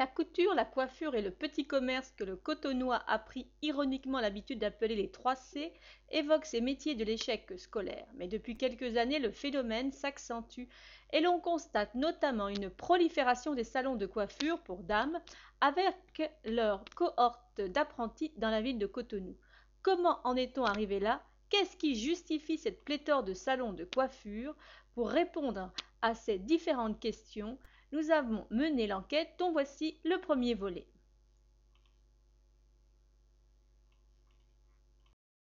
La couture, la coiffure et le petit commerce que le Cotonois a pris ironiquement l'habitude d'appeler les 3C évoquent ces métiers de l'échec scolaire. Mais depuis quelques années, le phénomène s'accentue et l'on constate notamment une prolifération des salons de coiffure pour dames avec leur cohorte d'apprentis dans la ville de Cotonou. Comment en est-on arrivé là? Qu'est-ce qui justifie cette pléthore de salons de coiffure? Pour répondre à ces différentes questions, nous avons mené l'enquête dont voici le premier volet.